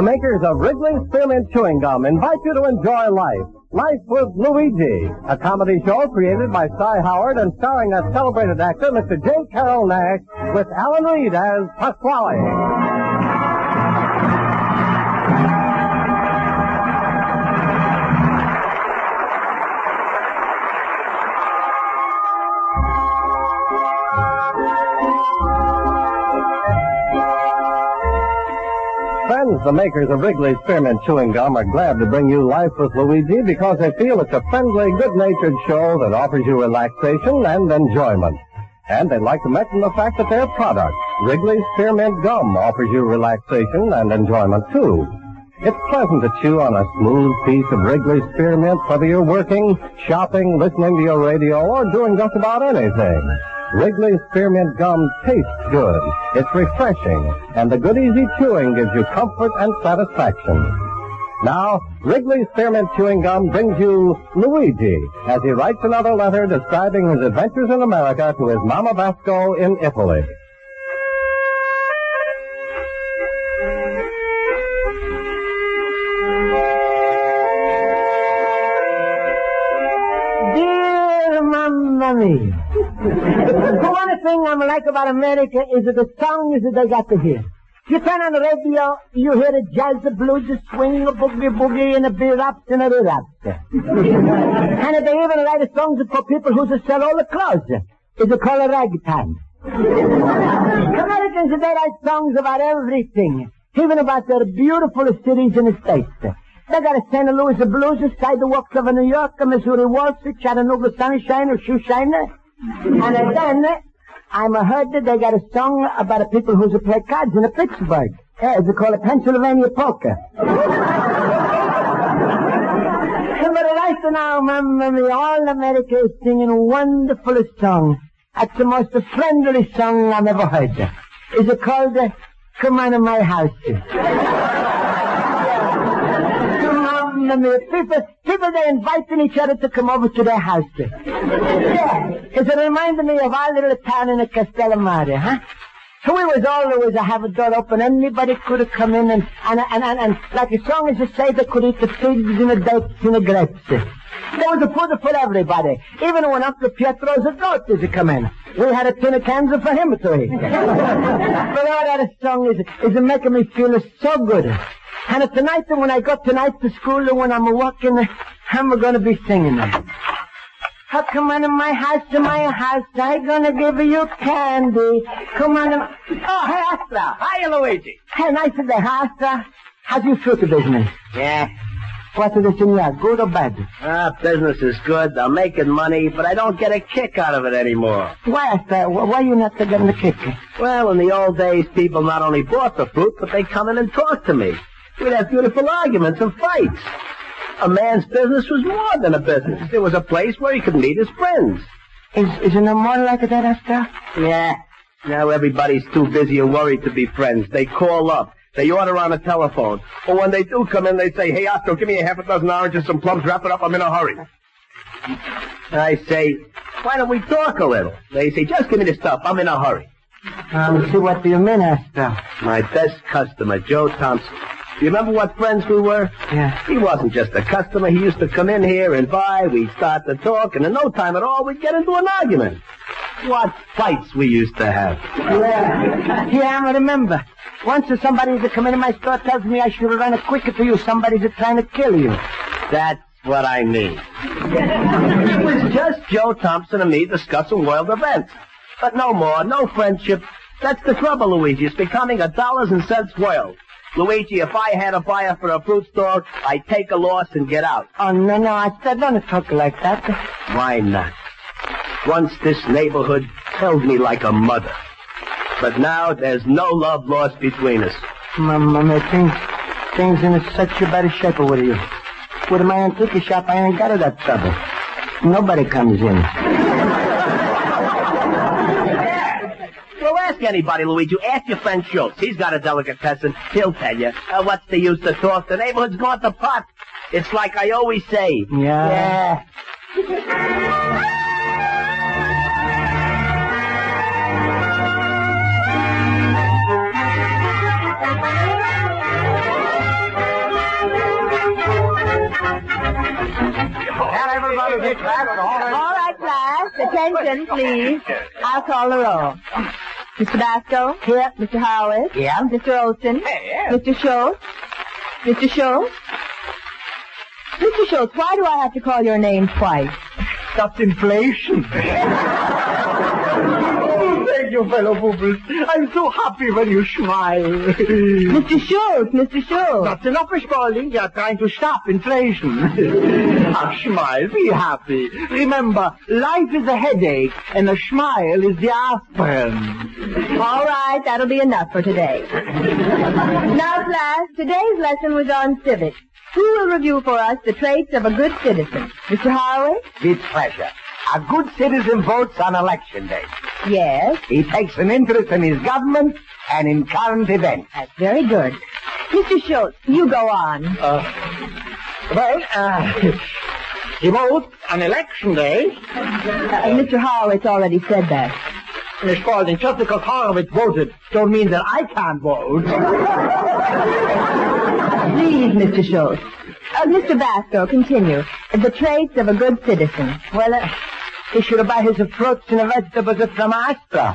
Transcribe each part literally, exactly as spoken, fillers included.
The makers of Wrigley's Spearmint Chewing Gum invite you to enjoy life. Life with Luigi, a comedy show created by Cy Howard and starring that celebrated actor, Mister J. Carrol Naish, with Alan Reed as Pasquale. Friends, the makers of Wrigley's Spearmint Chewing Gum are glad to bring you Life with Luigi because they feel it's a friendly, good-natured show that offers you relaxation and enjoyment. And they'd like to mention the fact that their product, Wrigley's Spearmint Gum, offers you relaxation and enjoyment, too. It's pleasant to chew on a smooth piece of Wrigley's Spearmint, whether you're working, shopping, listening to your radio, or doing just about anything. Wrigley's Spearmint Gum tastes good. It's refreshing, and the good easy chewing gives you comfort and satisfaction. Now, Wrigley's Spearmint Chewing Gum brings you Luigi as he writes another letter describing his adventures in America to his Mama Vasco in Italy. Dear Mamma Mia. The one thing I like about America is that the songs that they got to hear. You turn on the radio, you hear the jazz, the blues, the swing, the boogie boogie, and the be-raps and the re-raps. And they even write songs for people who sell all the clothes. It's called a ragtime. Americans, they write songs about everything, even about their beautiful cities in the States. They got a Saint Louis blues, the sidewalks of New York, Missouri Wall Street, Chattanooga Sunshine, or Shoeshine. And then, I'm heard that they got a song about the people who play cards in Pittsburgh. Yeah, it's called a Pennsylvania Polka. But right now, Mamma Mia, all America is singing a wonderful song. That's the most friendly song I've ever heard. It's called uh, Come On In My House. People, people, they're inviting each other to come over to their house. Yeah, it reminded me of our little town in the Castellamare, huh? So we was always to have a door open. Anybody could have come in and, and, and, and, and like as long as you say, they could eat the figs and the dates and the grapes. There was a food for everybody. Even when Uncle Pietro's daughters would come in. We had a tin of cans for him to eat. But all that song is, is making me feel so good. And tonight, when I go tonight to school, when I'm walking, I'm going to be singing them. Oh, come on in my house, in my house, I'm going to give you candy. Come on in... Oh, hey, Astra. Hiya, Luigi. Hey, nice of the Astra. How's your fruit business? Yeah. What is it, senor? Good or bad? Ah, business is good. I'm making money, but I don't get a kick out of it anymore. Why, Astra? Why are you not getting a kick? Well, in the old days, people not only bought the fruit, but they come in and talk to me. We'd have beautiful arguments and fights. A man's business was more than a business. It was a place where he could meet his friends. Is, is it no more like that, Astra? Yeah. Now everybody's too busy and worried to be friends. They call up. They order on the telephone. Or when they do come in, they say, hey, Astra, give me a half a dozen oranges, some plums, wrap it up, I'm in a hurry. I say, why don't we talk a little? They say, just give me the stuff, I'm in a hurry. Um, see, what do you mean, Astra? My best customer, Joe Thompson. You remember what friends we were? Yeah. He wasn't just a customer. He used to come in here and buy. We'd start to talk, and in no time at all, we'd get into an argument. What fights we used to have. Yeah. Yeah, I remember. Once somebody that come into my store tells me I should run it quicker to you. Somebody's trying to kill you. That's what I mean. It was just Joe Thompson and me discussing world events. But no more, no friendship. That's the trouble, Luigi. It's becoming a dollars and cents world. Luigi, if I had a buyer for a fruit store, I'd take a loss and get out. Oh, no, no, I said don't talk like that. Why not? Once this neighborhood held me like a mother. But now there's no love lost between us. Mama, things, things in such a bad shape with you. With my antique shop, I ain't got that trouble. Nobody comes in. Well, ask anybody, Luigi. Ask your friend Schultz. He's got a delicatessen. He'll tell you. Uh, what's the use to talk? The neighborhood's gone to pot. It's like I always say. Yeah. Yeah. Tell everybody to class. All right, class. Attention, please. I'll call the roll. Mister Basco? Here. Mister Howard? Yeah? Mister Olson? Here. Mister Schultz? Mister Schultz? Mister Schultz, why do I have to call your name twice? That's inflation. Thank you, fellow Bubbles. I'm so happy when you smile. Mister Schultz, Mister Schultz. That's enough, Miss Spaulding. You're trying to stop inflation. Ah, smile. Be happy. Remember, life is a headache, and a smile is the aspirin. All right, that'll be enough for today. Now, class, today's lesson was on civics. Who will review for us the traits of a good citizen? Mister Harwood? With pleasure. A good citizen votes on election day. Yes. He takes an interest in his government and in current events. That's very good. Mister Schultz, you go on. Uh, well, uh, he votes on election day. Uh, Mister Horowitz already said that. Miss Spaulding, just because Horowitz voted don't mean that I can't vote. Please, Mister Schultz. Uh, Mister Basco, continue. The traits of a good citizen. Well, uh, he should buy his fruits and vegetables from Astra.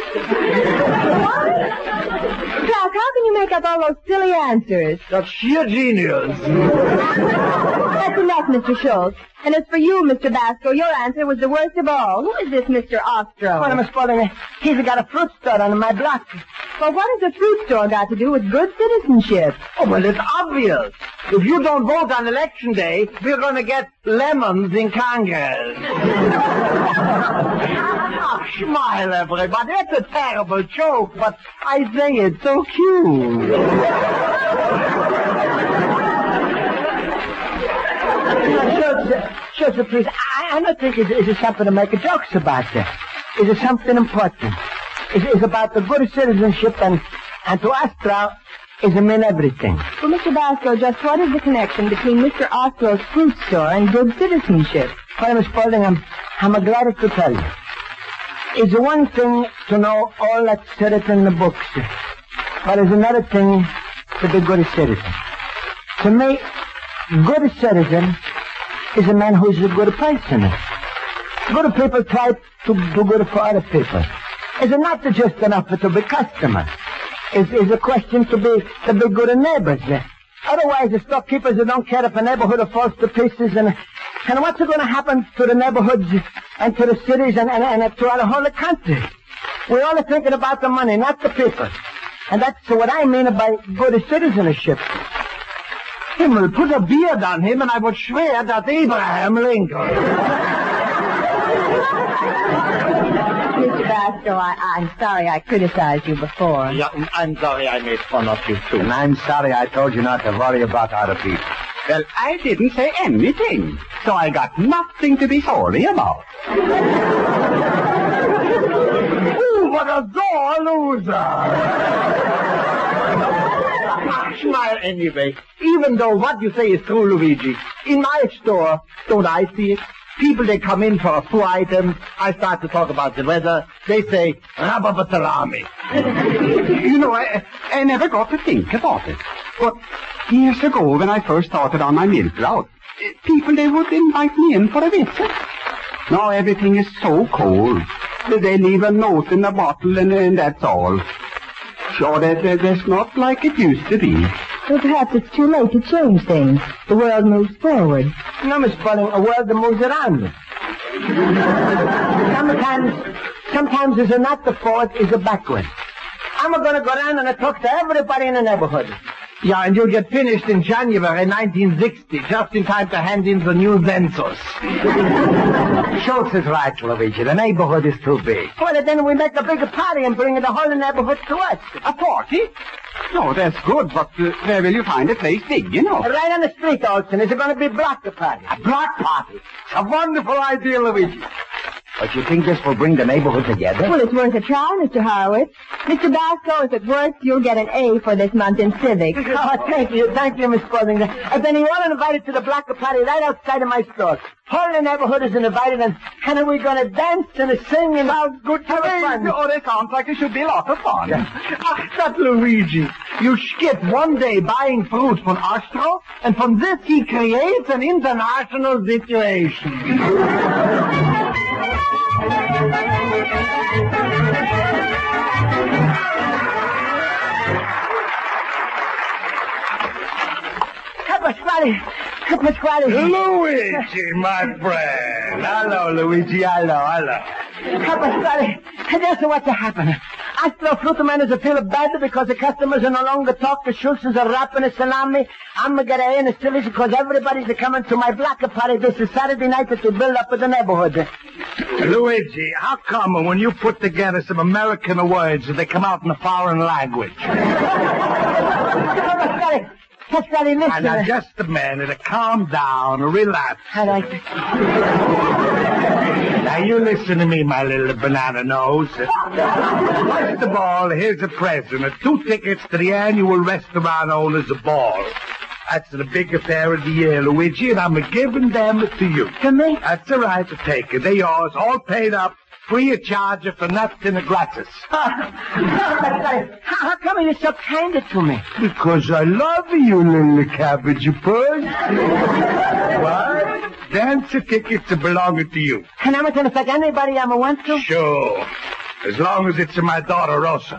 Clark, how can you make up all those silly answers? That's sheer genius. That's enough, Mister Schultz. And as for you, Mister Basco, your answer was the worst of all. Who is this Mister Ostro? Well, Miss Spaulding, he's got a fruit store on my block. Well, what has a fruit store got to do with good citizenship? Oh, well, it's obvious. If you don't vote on election day, we're going to get lemons in Congress. Oh, smile, everybody. That's a terrible joke, but I say it's so cute. Schultz, Schultz, please, I, I don't think it's, it's something to make a jokes about that. It's something important. It's, it's about the good citizenship, and, and to Astra, is mean everything. Well, Mister Basco, just what is the connection between Mister Ostro's fruit store and good citizenship? Well, Miss Spaulding, I'm, I'm glad to tell you. It's one thing to know all that's said in the books, but it's another thing to be good citizen. To me, good citizen is a man who's a good person. Good people try to do good for other people. It's not just enough to be customer. It's, it's a question to be to be good neighbors. Otherwise, the storekeepers don't care if a neighborhood falls to pieces, and and what's going to happen to the neighborhoods and to the cities and, and, and to the whole country? We're only thinking about the money, not the people. And that's what I mean by good citizenship. Himmel, put a beard on him, and I would swear that's Abraham Lincoln. Mister Basco, I, I'm sorry I criticized you before. Yeah, I'm sorry I made fun of you, too. And I'm sorry I told you not to worry about other people. Well, I didn't say anything, so I got nothing to be sorry about. Ooh, what a sore loser! Smile anyway. Even though what you say is true, Luigi, in my store, don't I see it? People, they come in for a few items. I start to talk about the weather. They say, Rabba salami. You know, I, I never got to think about it. But years ago, when I first started on my milk route, people, they would invite me in for a visit. Now everything is so cold. They leave a note in a bottle, and, and that's all. Sure, that, that, that's not like it used to be. Well, perhaps it's too late to change things. The world moves forward. No, Miss Spaulding, a world that moves around. Sometimes, sometimes it's not the forward, it's the backward. I'm going to go down and talk to everybody in the neighborhood. Yeah, and you'll get finished in January nineteen sixty, just in time to hand in the new census. Schultz is right, Luigi. The neighborhood is too big. Well, then we make a bigger party and bring the whole neighborhood to us. A party? No, that's good, but uh, where will you find a place big, you know? Right on the street, Olson. Is it going to be a block party? A block party? It's a wonderful idea, Luigi. But you think this will bring the neighborhood together? Well, it's worth a try, Mister Horowitz. Mister Basco, if it works, you'll get an A for this month in civics. Oh, thank you. Thank you, Miss Spaulding. And then you all invited to the block party right outside of my store. Whole the neighborhood is invited, and, and we're going to dance and sing and all good have fun. Oh, that sounds like it should be a lot of fun. Yeah. Ah, that Luigi. You skip one day buying fruit from Astro, and from this he creates an international situation. Pasquale, Pasquale. Luigi, my friend. Hello, Luigi. Hello, hello. Pasquale, that's what's happening. Astro Fruitman is a feel bad because the customers are no longer talk. The Schultzes are wrapping a salami. I'm going to get in a silly because everybody's coming to my block party. This is Saturday night to build up in the neighborhood. Luigi, how come when you put together some American words that they come out in a foreign language? Pasquale, Pasquale, listen. Now, just a minute. Calm down. Relax. All right. Now, you listen to me, my little banana nose. First of all, here's a present. Two tickets to the annual Restaurant Owners Ball. That's the big affair of the year, Luigi, and I'm giving them to you. To me? That's all right to take it. They're yours, all paid up, free of charge for nothing gratis. Uh, how, how come you're so kind to me? Because I love you, little cabbage puss. What? Dancer tickets are belonging to you. And I'm going to take anybody I want to? Sure. As long as it's my daughter, Rosa.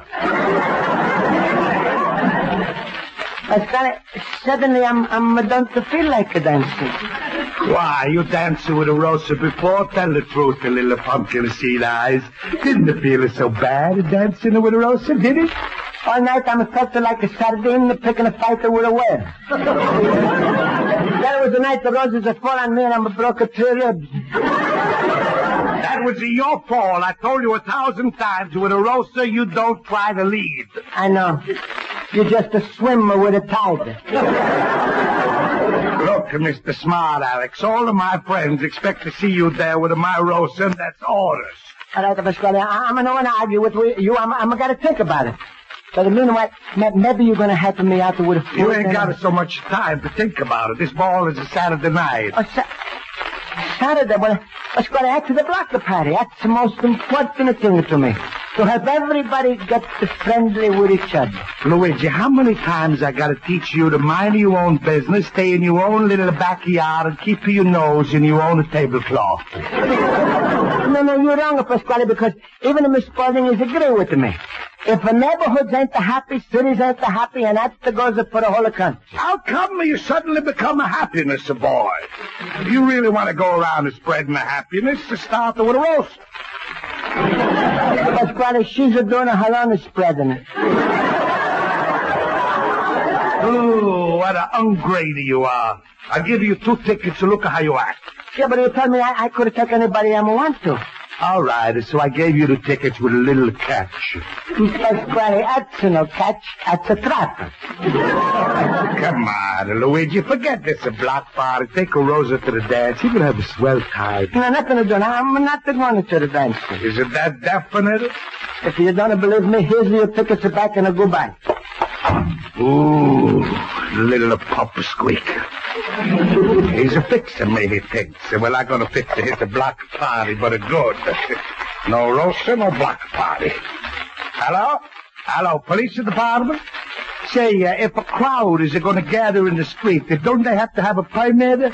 Pasquale, suddenly I'm, I'm don't feel like a dancing. Why, you danced with a Rosa before? Tell the truth, the little pumpkin seed eyes. Didn't it feel so bad dancing with a Rosa, did it? All night I'm felt like a sardine picking a fighter with a whale. That was the night the roses are fall on me and I'm broke a three ribs. That was your fault. I told you a thousand times with a Rosa you don't try to lead. I know. You're just a swimmer with a tide. Look, Mister Smart Alex, all of my friends expect to see you there with a my Rosa, and that's orders. All right, Pasquale, I'm not going to argue with you. I'm, I'm going to think about it. But meanwhile, maybe you're going to help me out with a food. You ain't got so much time to think about it. This ball is a Saturday night. Oh, sa- Saturday? Well, Pasquale, that's the block party. That's the most important thing to me. To help everybody get friendly with each other. Luigi, how many times I got to teach you to mind your own business, stay in your own little backyard, and keep your nose in your own tablecloth? No, no, you're wrong, Pasquale, because even Miss Spalding is agreeing with me. If the neighborhoods ain't the happy, cities ain't the happy, and that's the goes for the whole country. How come you suddenly become a happiness boy? If you really want to go around and spreading the happiness, to start with a roast. Pasquale, she's a doing a halon spreading it. Oh, what a ungrady you are. I'll give you two tickets to look at how you act. Yeah, but you told me I, I could have taken anybody I want to. All right, so I gave you the tickets with a little catch. Pasquale, that's no catch. That's a trap. Come on, Luigi, forget this a block party. Take a Rosa to the dance. You're going to have a swell time. No, nothing to do. I'm not going to the dance. Is it that definite? If you don't believe me, here's your tickets back and a goodbye. Ooh, little pup squeak. He's a fixer, me, he thinks. We're not going to fix to hit the block party, but a good. No Rosa, no block party. Hello? Hello, police department? Say, uh, if a crowd is going to gather in the street, don't they have to have a permit?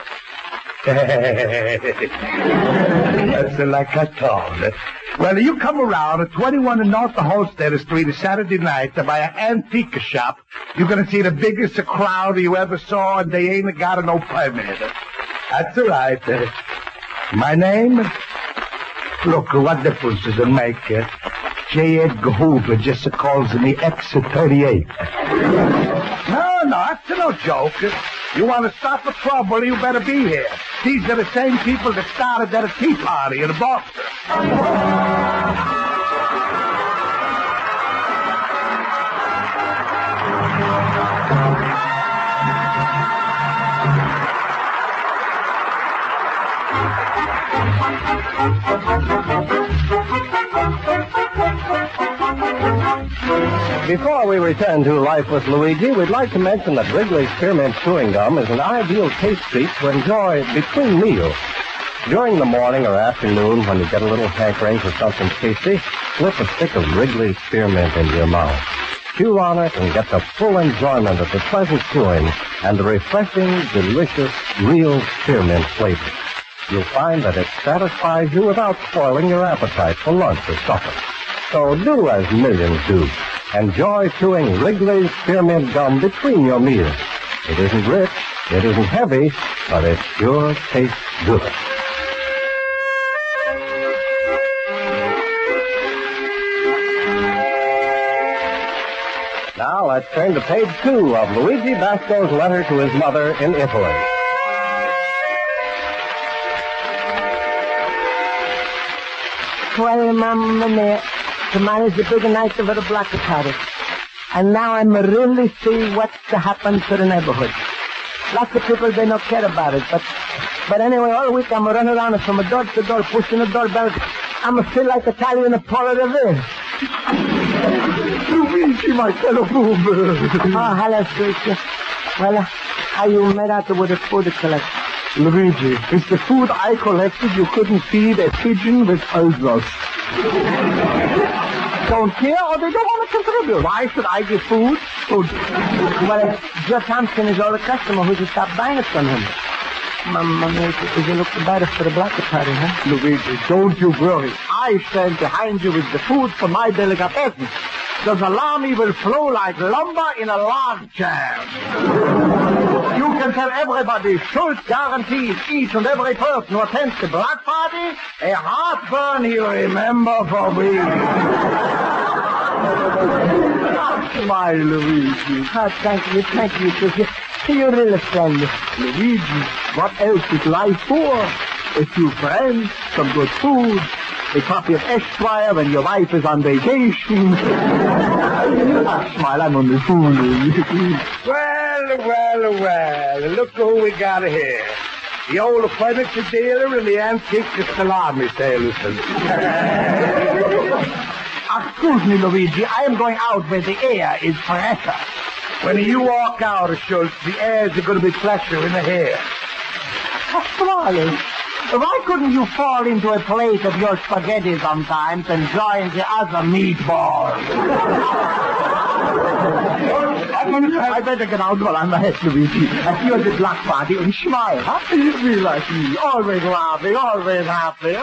That's like I told. Well, you come around at twenty-one North Holstead Street a Saturday night to buy an antique shop, you're going to see the biggest crowd you ever saw, and they ain't got no permit. That's all right. Uh, my name? Look, what difference does it make? Uh, J. Edgar Hoover just calls me X thirty-eight. No, no, that's no joke. You want to stop the trouble, you better be here. These are the same people that started that tea party in Boston. Before we return to Life with Luigi, we'd like to mention that Wrigley's Spearmint Chewing Gum is an ideal taste treat to enjoy between meals. During the morning or afternoon, when you get a little hankering for something tasty, slip a stick of Wrigley's Spearmint into your mouth. chew on it and get the full enjoyment of the pleasant chewing and the refreshing, delicious, real spearmint flavor. You'll find that it satisfies you without spoiling your appetite for lunch or supper. So do as millions do. Enjoy chewing Wrigley's Spearmint Gum between your meals. It isn't rich, it isn't heavy, but it sure tastes good. Now let's turn to page two of Luigi Basco's letter to his mother in Italy. Well, Mamma mia, tomorrow's the big night of the block party. And now I'm really see what's to happen to the neighborhood. Lots of people, they don't care about it, but but anyway, all week I'm running around from door to door, pushing the doorbell. I'm a feel like Italian Apollo Revere. Luigi, my telephone. Oh, hello, sweetie. Well, uh, how you made out with the food you collect? Luigi, it's the food I collected you couldn't feed a pigeon with ulcers. Don't care or they don't want to contribute. Why should I give food? Food. Well, Joe Thompson is all the customer who just stopped buying it from him. Mamma mia, is you look better for the block party, huh? Luigi, don't you worry. I stand behind you with the food for my delicatessen. The salami will flow like lumber in a log jam. You can tell everybody, Schultz guarantees each and every person who attends the block party a heartburn he'll remember for weeks. Smile, Luigi. Oh, thank you, thank you, Susie. You're really friendly. Luigi, what else is life for? A few friends, some good food, a copy of Esquire when your wife is on vacation. Ah, smile, I'm only fooling. Well, well, well, look who we got here. The old furniture dealer and the antique salami salesman. Excuse me, Luigi, I am going out where the air is fresher. When you walk out, Schultz, the airs are going to be fresher in the hair. Pasquale, why couldn't you fall into a plate of your spaghetti sometimes and join the other meatballs? I better get out while I'm ahead, Luigi. I see you at the block party and smile, huh? Be like me, always laughing, always happy.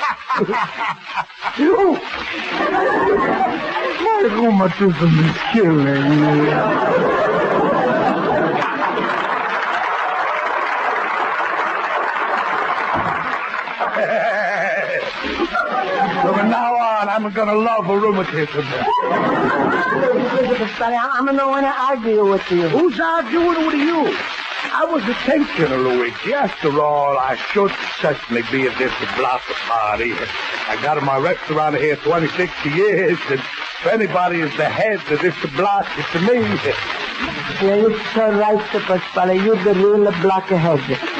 My rheumatism is killing me. So from now on, I'm going to love a rheumatism. I'm not going to argue with you. Who's arguing with you? I was intentional, Luigi. After all, I should certainly be at this block party. I got in my restaurant here twenty-six years, and if anybody is the head of this block, it's me. Yeah, you're so right, Pasquale. You're the real block ahead.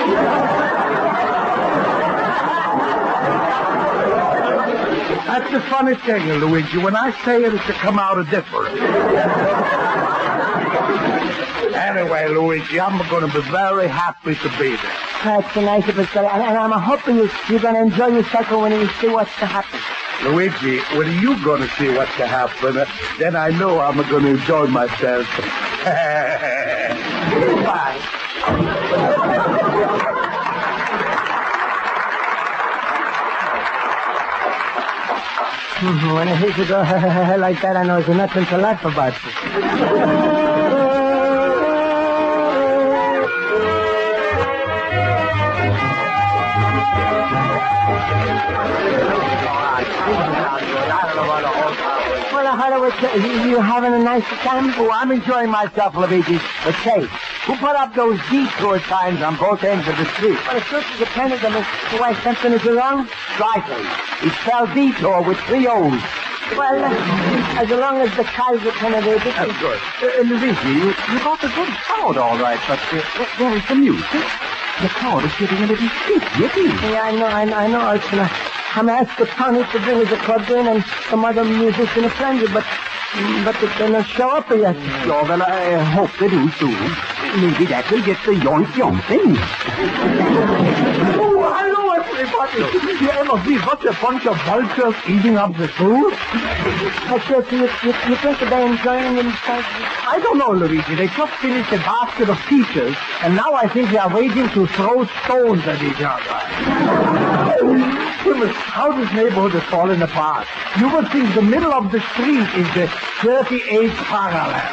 That's the funny thing, Luigi. When I say it, it's to come out a different. Anyway, Luigi, I'm going to be very happy to be there. That's nice of Pasquale. And, and I'm hoping you, you're going to enjoy yourself when you see what's to happen. Luigi, when you going to see what's to happen, then I know I'm going to enjoy myself. Bye. When I hear you go like that, I know there's nothing to laugh about. Well, I heard it was, you, you having a nice time? Oh, I'm enjoying myself, Luigi. But say, who put up those detour signs on both ends of the street? Well, it's just dependent on why something is wrong. Slightly. He spelled detour with three O's. Well, uh, as long as the Kaiser can have it. That's good. Uh, Luigi, you, you got a good crowd, all right, but uh, there is the music. The crowd is getting a little sticky. Yeah, I know, I know, I know, Ursula. I'm asking Tony to bring us a accordion and some other musician friends, but but they don't show up yet. Ja, well, I hope they do soon. Maybe that will get the yoink yoink thing. Oh, hello, everybody. You ever see such a bunch of vultures eating up the food? I said, you, you, you think they're enjoying themselves? I don't know, Luigi. They just finished a basket of peaches, and now I think they are waiting to throw stones at each other. Goodness, how this neighborhood has fallen apart. You would think the middle of the street is the thirty-eighth parallel.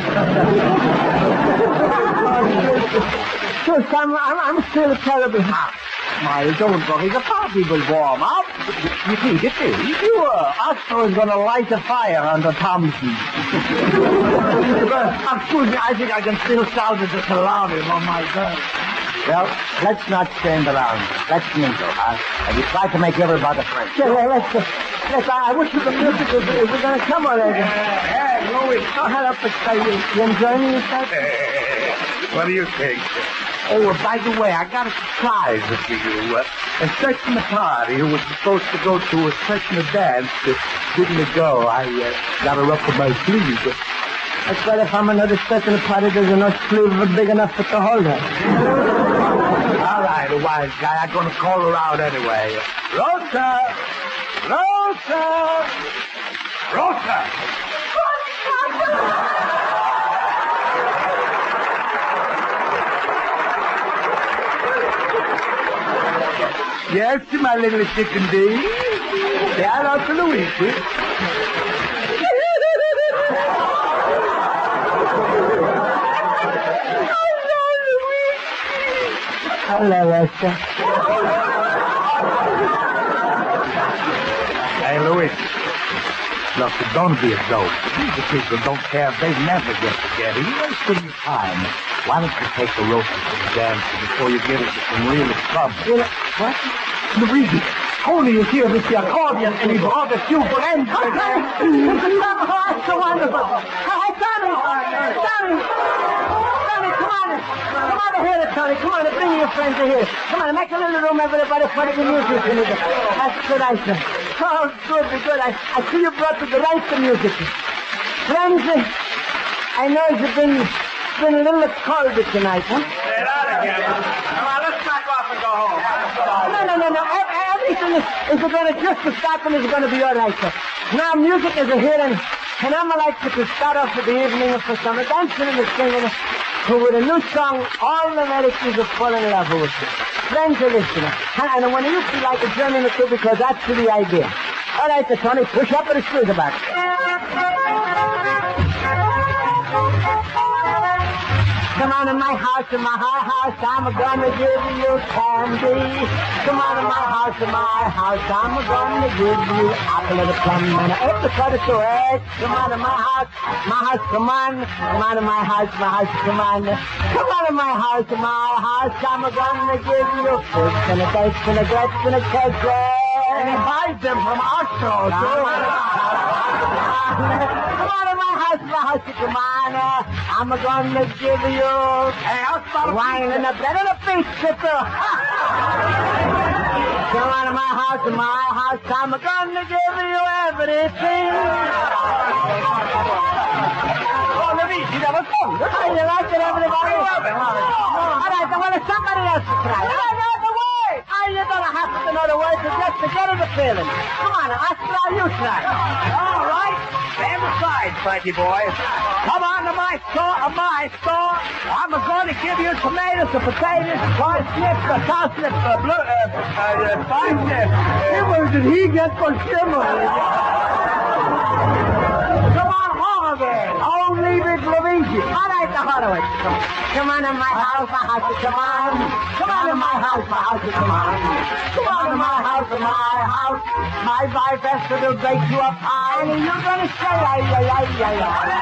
Sure, Sam, I'm, I'm still terribly hot. Smile, don't worry. The party will warm up. You think it is? Sure. Astro is going to light a fire under Thompson. Excuse me, I think I can still shout at the salami on my gun. Well, let's not stand around. Let's mingle, huh? And we try to make everybody friends. Yeah, well, let's, uh, let's, I wish the music was, it was going to come already. Hey, Louis. Oh, hello, you, you enjoying yourself? What do you think? Oh, uh, by the way, I got a surprise for you. Uh, a section party who was supposed to go to a section dance uh, didn't go. I uh, got her up to my sleeve. That's right, if I'm another section party, there's enough sleeve big enough for to hold her. All right, a wise guy. I'm going to call her out anyway. Rosa! Rosa! Rosa! Yes, my little chicken bee. Say hello to Luigi. Hello, Rosa. Hey, Luigi. Look, don't be a dope. These people don't care. They never get together. You wasting your time. Why don't you take the Rosa to the dance before you get into some real trouble? You know, what? Luigi, Tony is here with the accordion, and he brought a few friends. Oh, that's so wonderful. Hi, Tony. Tony. Tony, come on. Come on here, Tony. Come on, bring your friends in here. Come on, make a little room, everybody, for the music. That's good, I say. Oh, good, good. I, I see you brought the right to music. Friends, I know you've been, been a little cold tonight, huh? Say that again. Come on, let's knock off and go home. No, no, no, no. Everything is, is going to just to stop and is going to be all right, sir. Now, music is here, and, and I'm like to start off with the evening for some dancing and singing who with a new song, all the Americans are falling in love with it. Friends are listening. And, and when you feel like a journey or two, because that's the idea. All right, the Tony, push up with the screws back. Come on in my house, in my high house, I'm gonna give you candy. Come on in my house, in my house, I'm gonna give you apple of the plum and an apricot or two eggs. Come on in my house, my house, come on. Come on in my house, my house, come on. Come on in my house, in my house, I'm gonna give you fish and a dice and a grapes and a cake. And he buys them from Astro, too. Come on in my house, my house, come on. I'm gonna give you Hey, I'll start wine and a bread and a beef pickle. Come on in my house, in my house, I'm gonna give you everything. Oh, Luigi, that was fun. How you like it, everybody? All right, then, well, there's somebody else to try. All right, out the way. Oh, you're gonna have to know the words just to get the feeling. Come on, I'll try, you try. All right. Stand aside, Frankie boy. Come on to my store, uh, my store. I'm going to give you tomatoes, the potatoes, the corn snips, the cowslips, the blue, uh, uh, the fine snips. Where did he get for shimmer? Come on home again. Only with Luigi. All right, the Horowitz. Come on in my house, my house, come on. Come on in my house, my house, come on. Come on in my house, my house. My wife has to do bake you a pie. And you're going to say, ay, ay, ay, ay,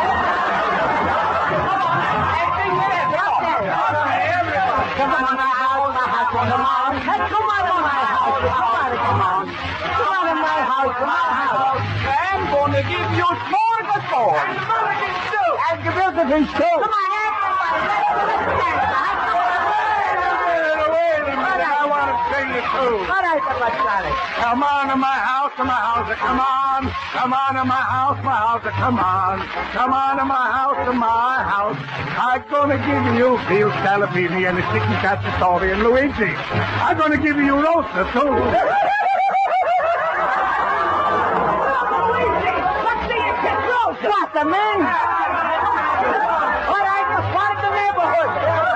Come on in my house, my house, come on. Come on in my house, come on, come on. Come on in my house, my house. I'm going to give you four to four. And give it to his too. Come on, everybody. Wait a minute. I want to see you too. All right, Papa Charlie. Come on to my house, to my house, come on. Come on to my house, my house, come on. Come on to my house, to my house. I'm gonna give you veal scallopini and a chicken cacciatore and Luigi. I'm gonna give you roaster too. What the man? All right, let's find the neighborhood.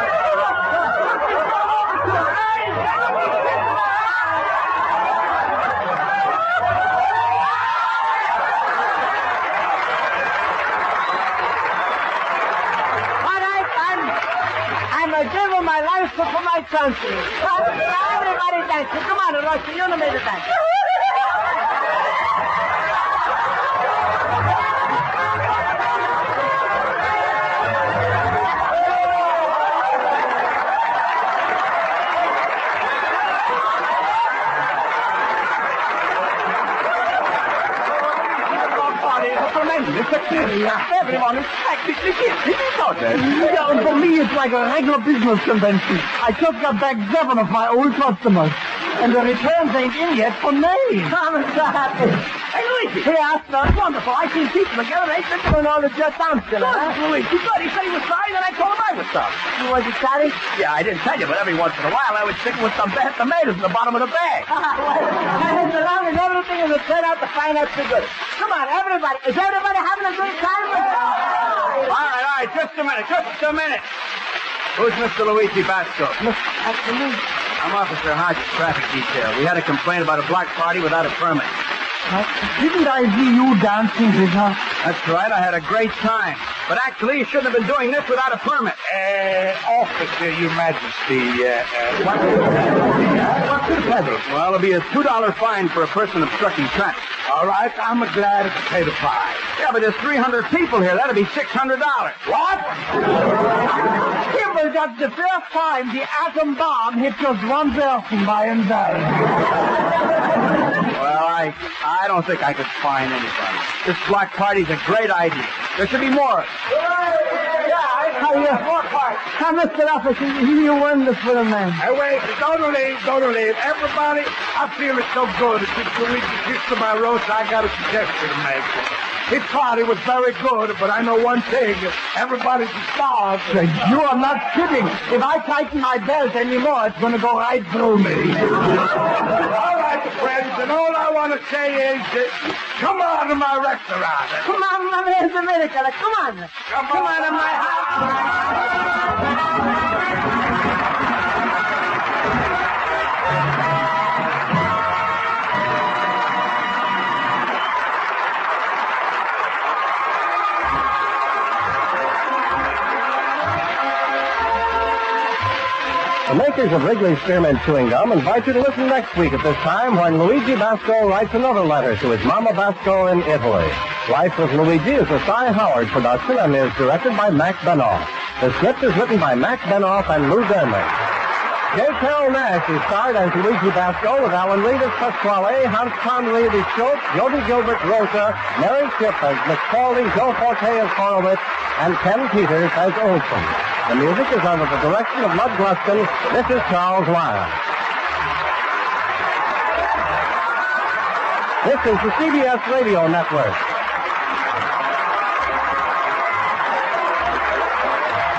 All right, I'm, I'm a giver my life for my country. Everybody dancing. Come on, Rusty, you know me to dance. Everyone is practically guilty, don't they? Yeah, and for me, it's like a regular business convention. I just got back seven of my old customers, and the returns ain't in yet for May. I'm so happy. Hey, Luigi. Yeah, that's wonderful. I can keep them together. They think doing all the jet dancing, huh? Luigi, good. He said he was sorry, then I told him I was sorry. Was he sorry? Yeah, I didn't tell you, but every once in a while I would stick with some bad tomatoes in the bottom of the bag. Well, as long as everything is turned out to find out so good. Come on, everybody. Is everybody having a good time? All right, all right, just a minute, just a minute. Who's Mister Luigi Basco? That's me. I'm Officer Hodge, traffic detail. We had a complaint about a block party without a permit. Didn't I see you dancing with her? That's right, I had a great time. But actually, you shouldn't have been doing this without a permit. Uh, officer, your majesty, uh, uh, what, uh, what's the pedal? Well, it'll be a two dollar fine for a person obstructing traffic. All right, I'm glad to pay the fine. Yeah, but there's three hundred people here. That'll be six hundred dollars. What? People, that's the first time the atom bomb hit just one person by himself. Well, I I don't think I could fine anybody. This block party's a great idea. There should be more. How you? How, Mister Officer, you wonderful man. Hey, wait, don't leave, don't leave. Everybody, I feel it so good. It's just a week to kiss to my roast. I got a suggestion to make. His party was very good, but I know one thing. Everybody's starved. You are not kidding. If I tighten my belt anymore, it's going to go right through me. All right, friends, and all I want to say is, uh, come on to my restaurant. Come on, my man's America. Come on. Come, come on to my house. The makers of Wrigley's Spearmint Chewing Gum invite you to listen next week at this time when Luigi Basco writes another letter to his Mama Basco in Italy. Life with Luigi is a Cy Howard production and is directed by Mac Benoff. The script is written by Mac Benoff and Lou Derman. J. Carroll Nash is starred as Luigi Basco with Alan Reed as Pasquale, Hans Conried as Schultz, Jody Gilbert Rosa, Mary Shipp as Miss Spaulding, Joe Forte as Horowitz, and Ken Peters as Olson. The music is under the direction of Lud Gluskin. This is Charles Lyon. This is the C B S Radio Network.